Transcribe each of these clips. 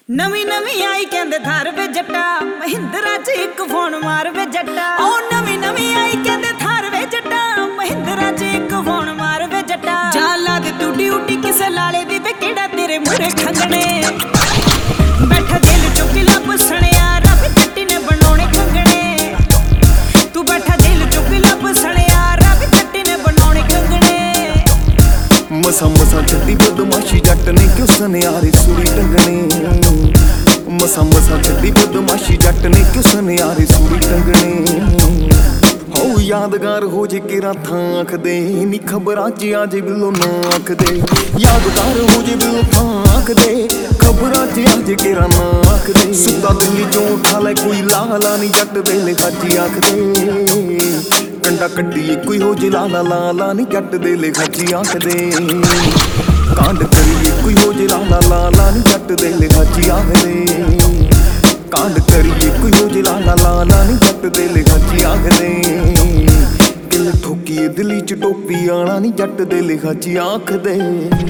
ਨਵੀਂ ਨਵੀਂ ਆਈ ਕਹਿੰਦੇ ਥਾਰ ਵੇ ਜੱਟਾ, ਮਹਿੰਦਰਾ ਚ ਇੱਕ ਫੋਨ ਮਾਰ ਵੇ ਜੱਟਾ। ਉਹ ਨਵੀਂ ਨਵੀਂ ਆਈ ਕਹਿੰਦੇ ਥਾਰ ਵੇ ਜੱਟਾ, ਮਹਿੰਦਰਾ ਚ ਇੱਕ ਫੋਨ ਮਾਰ ਵੇ ਜੱਟਾ। ਜਾ ਲਾ ਦੇ ਤੂੰ ਡਿਊਟੀ ਕਿਸੇ ਲਾਲੇ ਦੀ ਵੇ, ਕਿਹੜਾ ਤੇਰੇ ਮੂਹਰੇ ਖੰਗਣੇ ਬੈਠਾ ਦਿਲ ਚੁੱਕ ਲੱਭ ਸਣਿਆ, ਰੱਬ ਜੱਟੀ ਨੇ ਬਣਾਉਣੇ ਕੰਗਣੇ। ਤੂੰ ਬੈਠਾ ਦਿਲ ਚੁੱਕ ਲੱਭ ਸਣਿਆ, ਰੱਬ ਜੱਟੀ ਨੇ ਬਣਾਉਣੇ ਕੰਗਣੇ। ਮਸਾਂ ਮਸਾਂ ਛੱਡੀ ਬਦਮਾਸ਼ੀ ਜੱਟ ਨੇ ਕਿਉਂ ਸੁਨਿਆਰੇ ਸੂਰੀ ਟੰਗਣੇ। ਮਸਾਂ ਮਸਾਂ ਛੱਡੀ ਬਦਮਾਸ਼ੀ ਜੱਟ ਨੇ ਕਿਉਂ ਸੁਨਿਆਰੇ ਸੂਰੀ ਟੰਗਣੇ। ਹੋ ਯਾਦਗਾਰ ਹੋ ਜੇ ਕਿਰਾ ਥਾਂ ਆਖਦੇ ਨੀ, ਖਬਰਾਂ ਚ ਆ ਜੇ ਬਿੱਲੋ ਨਾ ਆਖਦੇ। ਯਾਦਗਾਰ ਹੋ ਜੇ ਬਿੱਲੋ ਥਾਂ ਆਖਦੇ, ਖਬਰਾਂ ਚ ਆ ਜੇ ਕਿਰਾ ਨਾ ਆਖਦੇ। ਸੁੱਤਾ ਦਿੱਲੀ ਚੋਂ ਉਠਾ ਲੈ ਕੋਈ ਲਾਲਾ ਨੀ, ਜੱਟ ਦੇ ਲਿਖਾਜੀ ਆਖਦੇ। ਕੰਡਾ ਕੱਢੀਏ ਕੋਈ ਹੋ ਜੇ ਲਾਲਾ ਲਾਲਾ ਨੀ, ਜੱਟ ਦੇ ਲਿਖਾਜੀ ਆਖਦੇ। ਕਾਂਡ ਕਰੀਏ ਕੋਈ ਹੋ ਜੇ ਲਾਲਾ ਲਾਲਾ ਨੀ, ਜੱਟ ਦੇ ਲਿਖਾਜੀ ਆਖਦੇ। ਕਾਂਡ ਕਰੀਏ ਕੋਈ ਹੋ ਜੇ ਲਾਲਾ ਲਾਲਾ ਨੀ, ਜੱਟ ਦੇ ਲਿਖਾਜੀ ਆਖਦੇ। ਦਿਲ ਠੋਕੀਏ ਦਿੱਲੀ ਚ ਟੋਪੀ ਆਣਾ ਨੀ, ਜੱਟ ਦੇ ਲਿਖਾਜੀ ਆਖਦੇ।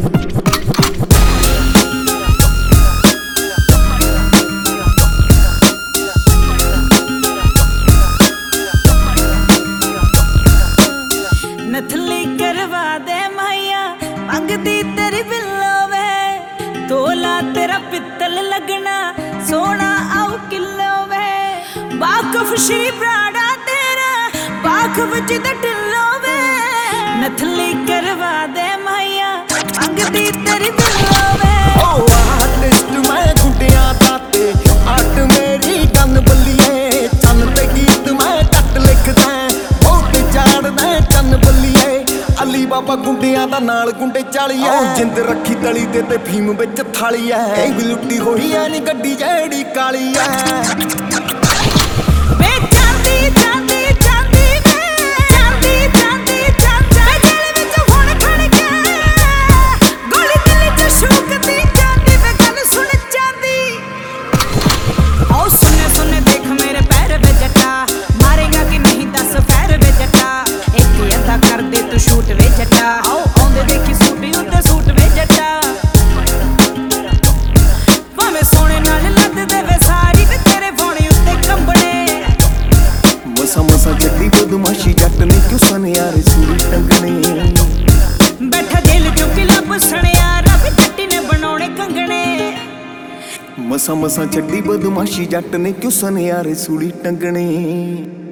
ਨਥਲੀ ਕਰਵਾ ਦੇ ਮਾਇਆ, ਮੰਗਦੀ ਤੇਰੀ ਬਿੱਲੋ ਵੇ। ਤੋਲਾ ਤੇਰਾ ਪਿੱਤਲ ਲੱਗਣਾ, ਸੋਨਾ ਆਉ ਕਿਲੋ ਵੇ। ਬਾਕਫ ਸ਼ੀ ਬਰਾੜਾ ਤੇਰਾ, ਬਾਕਫ ਜਿੱਦ ਢਿੱਲੋ ਵੇ। ਨਥਲੀ ਕਰਵਾ ਦੇ ਮਾਇਆ, ਮੰਗਦੀ ਤੇਰੀ ਬਿੱਲੋ ਵੇ। ਓ ਆਰਟਿਸਟ ਮੈਂ ਗੁੱਡਿਆਂ ਦਾ ਤੇ ਆਟ ਮੇਰੀ ਗੰਨ ਬੱਲੀਏ। ਚੰਨ ਤੇ ਗੀਤ ਮੈਂ ਕੱਟ ਲਿਖਦਾ, ਬਹੁਤ ਚਾੜਦਾ ਚੰਨ ਬੱਲੀਏ। ਅਲੀ ਬਾਬਾ ਗੁੰਡਿਆਂ ਦਾ ਨਾਲ ਗੁੰਡੇ ਚਾਲੀਏ। ਓ ਜਿੰਦ ਰੱਖੀ ਤਲੀ ਤੇ ਫੀਮ ਵਿੱਚ ਥਾਲੀ ਐ, ਇਹ ਵੀ ਲੁੱਟੀ ਹੋਈ ਐ ਨੀ ਗੱਡੀ ਜਿਹੜੀ ਕਾਲੀ ਐ। ਵੇ ਜਾਂਦੀ ਜਾਂਦੀ ਜਾਂਦੀ ਵੇ, ਜਾਂਦੀ ਜਾਂਦੀ ਜਾਂਦੀ ਵੇ। ਦਿਲ ਵਿੱਚ ਹੁਣ ਖੜ ਕੇ ਗੋਲੀ ਦਿਲ ਚ ਸ਼ੂਕਦੀ ਜਾਂਦੀ ਵੇ, ਗੱਲ ਸੁਣ ਜਾਂਦੀ। ਓ ਸੁਣੇ ਸੁਣੇ ਦੇਖ ਮੇਰੇ ਪੈਰ ਵੇ ਜੱਟਾ, ਮਾਰੇਗਾ ਕਿ ਨਹੀਂ ਦੱਸ ਫੈਰ ਵੇ ਜੱਟਾ। ਇੱਕ ਅੱਧਾ ਕਰ ਦੇ ਤੂੰ ਸ਼ੂਟ ਵੇ ਜੱਟਾ, ਆਓ ਆਉਂਦੇ ਦੇਖੀ ਸੂਟੀ ਉੱਤੇ ਸੂਟ ਵੇ ਜੱਟਾ। ਭਾਵੇਂ ਸੋਹਣੇ ਨਾਲ ਲੱਦ ਦੇਵੇ ਸਾਰੀ ਵੇ, ਤੇਰੇ ਫੋਨ ਉੱਤੇ ਕੰਬਣੇ। ਮਸਾਂ ਮਸਾਂ ਛੱਡੀ ਬਦਮਾਸ਼ੀ ਜੱਟ ਨੇ ਕਿਉਂ ਸੁਨਿਆਰੇ ਸੂਰੀ ਟੰਗਣੇ। ਬੈਠਾ ਦਿਲ ਚੁੱਕ ਲੱਭ ਸਣਿਆ, ਰੱਬ ਜੱਟੀ ਨੇ ਬਣਾਉਣੇ ਕੰਗਣੇ। ਮਸਾਂ ਮਸਾਂ ਛੱਡੀ ਬਦਮਾਸ਼ੀ ਜੱਟ ਨੇ ਕਿਉਂ ਸੁਨਿਆਰੇ ਸੂਰੀ ਟੰਗਣੇ।